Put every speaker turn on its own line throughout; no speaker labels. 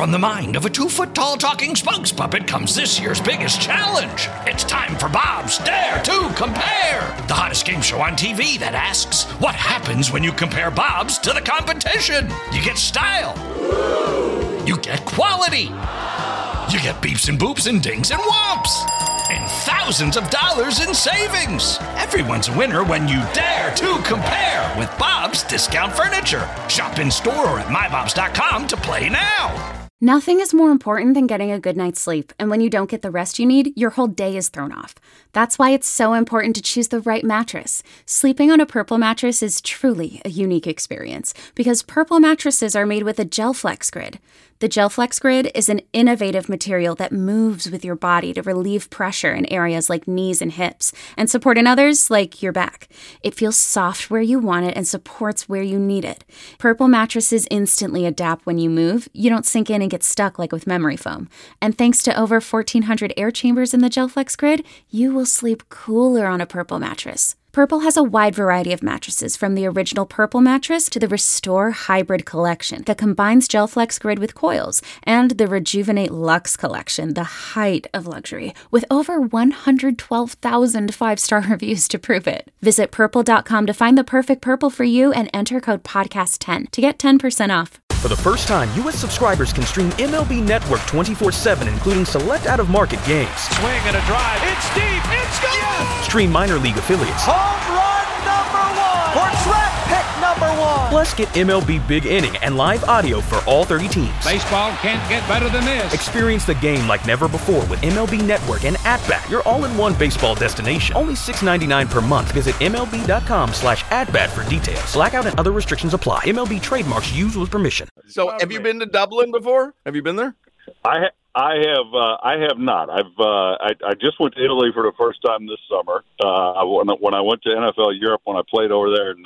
From the mind of a 2-foot-tall talking spokes puppet comes this year's biggest challenge. It's time for Bob's Dare to Compare, the hottest game show on TV that asks, what happens when you compare Bob's to the competition? You get style. You get quality. You get beeps and boops and dings and whomps. And thousands of dollars in savings. Everyone's a winner when you dare to compare with Bob's Discount Furniture. Shop in store or at mybobs.com to play now.
Nothing is more important than getting a good night's sleep, and when you don't get the rest you need, your whole day is thrown off. That's why it's so important to choose the right mattress. Sleeping on a Purple mattress is truly a unique experience, because Purple mattresses are made with a GelFlex Grid. The GelFlex Grid is an innovative material that moves with your body to relieve pressure in areas like knees and hips, and support in others like your back. It feels soft where you want it and supports where you need it. Purple mattresses instantly adapt when you move. You don't sink in and get stuck like with memory foam. And thanks to over 1,400 air chambers in the GelFlex Grid, you will sleep cooler on a Purple mattress. Purple has a wide variety of mattresses, from the original Purple mattress to the Restore Hybrid collection that combines GelFlex Grid with coils, and the Rejuvenate Luxe collection, the height of luxury, with over 112,000 five-star reviews to prove it. Visit purple.com to find the perfect Purple for you and enter code podcast10 to get 10% off.
For the first time, U.S. subscribers can stream MLB Network 24/7, including select out-of-market games.
Swing and a drive. It's deep. It's gone. Yes!
Stream minor league affiliates.
Home run number 1. Or draft pick number 1.
Plus, get MLB Big Inning and live audio for all 30 teams.
Baseball can't get better than this.
Experience the game like never before with MLB Network and At-Bat, your all-in-one baseball destination. Only $6.99 per month. Visit MLB.com/AtBat for details. Blackout and other restrictions apply. MLB trademarks used with permission.
So, have you been to Dublin before? Have you been there?
I have not. I just went to Italy for the first time this summer. When I went to NFL Europe, when I played over there in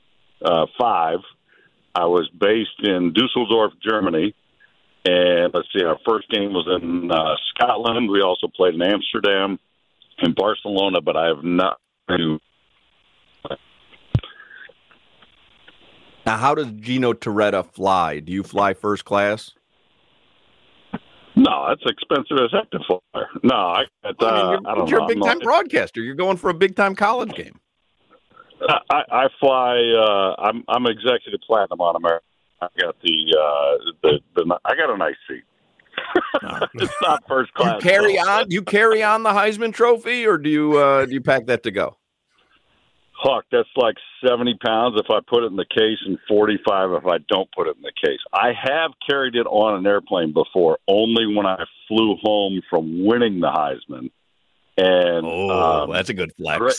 '95, I was based in Dusseldorf, Germany. And let's see, our first game was in Scotland. We also played in Amsterdam and Barcelona, but I have not been.
Now, how does Gino Torretta fly? Do you fly first class?
No, that's expensive as heck to fly. No, I don't know.
You're a big-time broadcaster. You're going for a big-time college game.
I fly. I'm executive platinum on America. I got I got a nice seat. It's not first class.
You carry on the Heisman Trophy, or do you pack that to go?
Huck, that's like 70 pounds if I put it in the case and 45 if I don't put it in the case. I have carried it on an airplane before, only when I flew home from winning the Heisman. And
that's a good flex.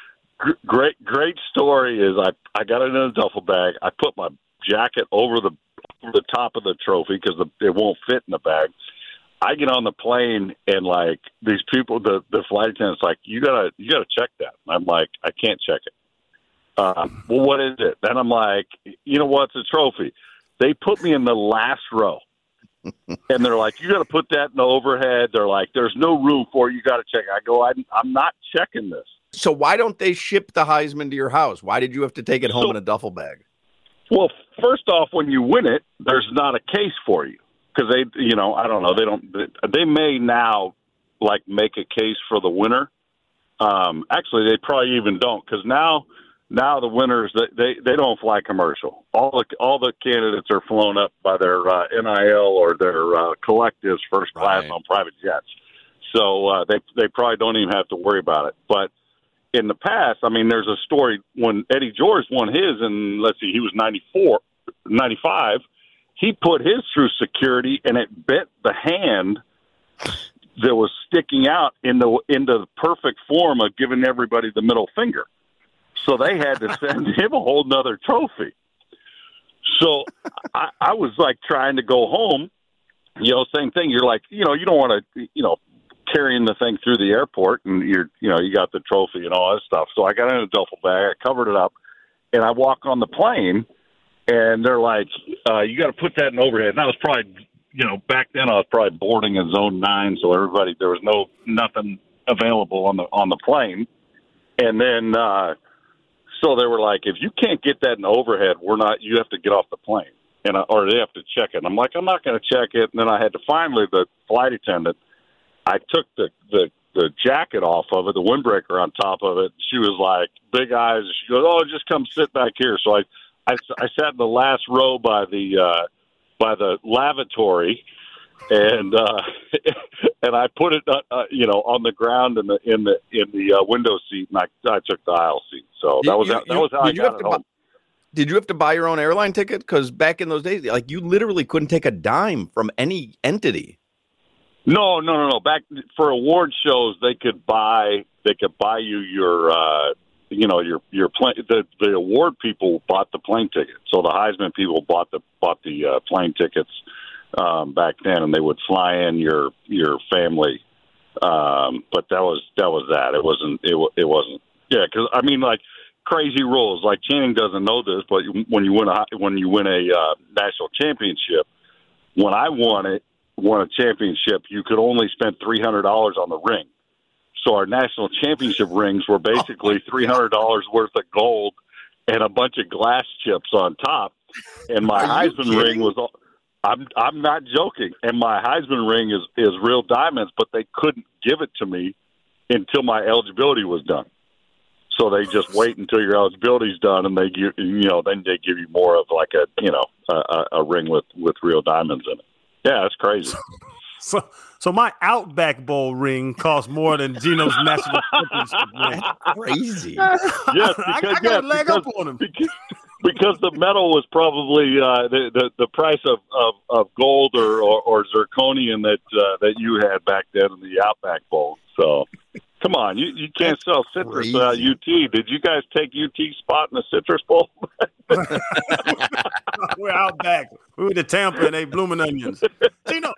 Great story is I got it in a duffel bag. I put my jacket over the top of the trophy because it won't fit in the bag. I get on the plane and like these people, the flight attendant's like, you gotta check that. I'm like, I can't check it. Well, what is it? And I'm like, you know what? It's a trophy. They put me in the last row, and they're like, you got to put that in the overhead. They're like, there's no room for it. You got to check it. I go, I'm not checking this.
So why don't they ship the Heisman to your house? Why did you have to take it home in a duffel bag?
Well, first off, when you win it, there's not a case for you. Because I don't know. They may now like make a case for the winner. Actually, they probably even don't, because now the winners they don't fly commercial. All the candidates are flown up by their NIL or their collectives first class on private jets. So they probably don't even have to worry about it. But in the past, I mean, there's a story when Eddie George won his, and let's see, he was 95. He put his through security, and it bent the hand that was sticking out into the perfect form of giving everybody the middle finger. So they had to send him a whole nother trophy. So I was like trying to go home, same thing. You're like, you don't want to, carrying the thing through the airport, and you got the trophy and all that stuff. So I got in a duffel bag, I covered it up, and I walk on the plane. And they're like, you got to put that in overhead. And that was probably, back then I was probably boarding in Zone 9, so there was nothing available on the plane. And then, so they were like, if you can't get that in overhead, you have to get off the plane. or they have to check it. And I'm like, I'm not going to check it. And then I had to finally, the flight attendant, I took the jacket off of it, the windbreaker on top of it. She was like, big eyes. She goes, "Oh, just come sit back here." So I sat in the last row by the lavatory, and I put it on the ground in the window seat, and I took the aisle seat. So that was how I got it home.
Did you have to buy your own airline ticket? Because back in those days, like, you literally couldn't take a dime from any entity.
No. Back for award shows, they could buy you your plane. The award people bought the plane ticket. So the Heisman people bought the plane tickets back then, and they would fly in your family. But that was that. It wasn't. Yeah, because I mean, like, crazy rules. Like, Channing doesn't know this, but when you win a national championship, when I won a championship, you could only spend $300 on the ring. So our national championship rings were basically $300 worth of gold and a bunch of glass chips on top. And my Heisman ring was. I'm not joking. And my Heisman ring is real diamonds, but they couldn't give it to me until my eligibility was done. So they just wait until your eligibility's done, and then they give you more of like a ring with real diamonds in it. Yeah, that's crazy.
So my Outback Bowl ring costs more than Gino's national championship ring.
Crazy.
Yes,
I got a leg up on him.
Because the medal was probably the price of gold or zirconium that you had back then in the Outback Bowl. So, come on, you can't sell citrus UT. Did you guys take UT spot in the Citrus Bowl?
We're Outback. We were to Tampa and ate blooming onions. Gino,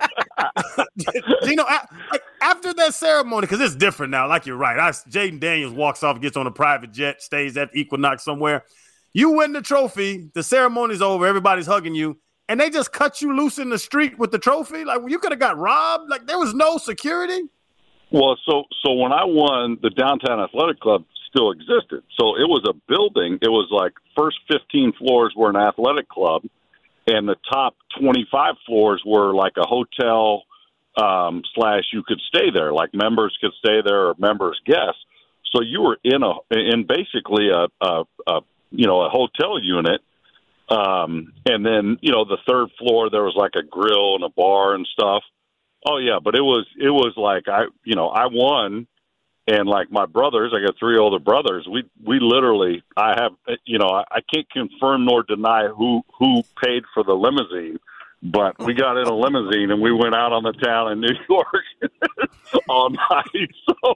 after that ceremony, because it's different now. Like, you're right. Jaden Daniels walks off, gets on a private jet, stays at Equinox somewhere. You win the trophy. The ceremony's over. Everybody's hugging you. And they just cut you loose in the street with the trophy? Like, you could have got robbed? Like, there was no security?
Well, so when I won, the Downtown Athletic Club still existed. So it was a building. It was like first 15 floors were an athletic club, and the top 25 floors were like a hotel / you could stay there. Like, members could stay there or members guests. So you were in basically a hotel unit. And then, the third floor, there was like a grill and a bar and stuff. Oh yeah. But it was like, I won, and like my brothers, I got 3 older brothers. We literally, I can't confirm nor deny who paid for the limousine, but we got in a limousine and we went out on the town in New York all night. So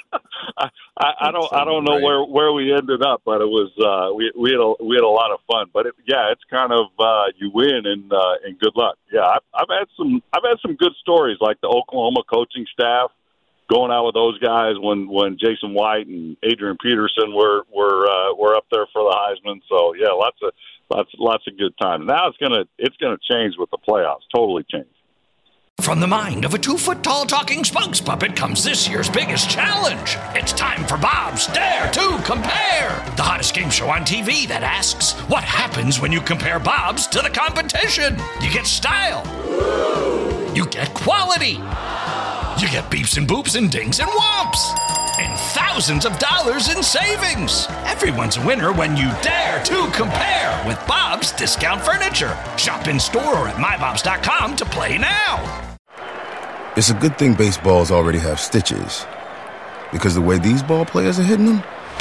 I don't know where we ended up, but it was we had a lot of fun. But it's kind of you win and good luck. Yeah, I've had some good stories, like the Oklahoma coaching staff going out with those guys when Jason White and Adrian Peterson were up there for the Heisman. So yeah, lots of good times. Now it's gonna change with the playoffs. Totally change.
From the mind of a 2-foot-tall talking spokes puppet comes this year's biggest challenge. It's time for Bob's Dare to Compare, the hottest game show on TV that asks, what happens when you compare Bob's to the competition? You get style. You get quality. You get beeps and boops and dings and whomps. And thousands of dollars in savings. Everyone's a winner when you dare to compare with Bob's Discount Furniture. Shop in store or at mybobs.com to play now.
It's a good thing baseballs already have stitches, because the way these ball players are hitting them,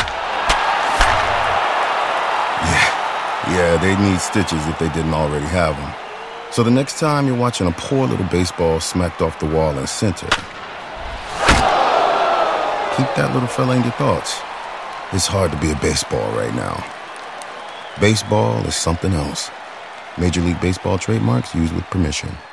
yeah, they need stitches if they didn't already have them. So the next time you're watching a poor little baseball smacked off the wall in center, keep that little fella in your thoughts. It's hard to be a baseball right now. Baseball is something else. Major League Baseball trademarks used with permission.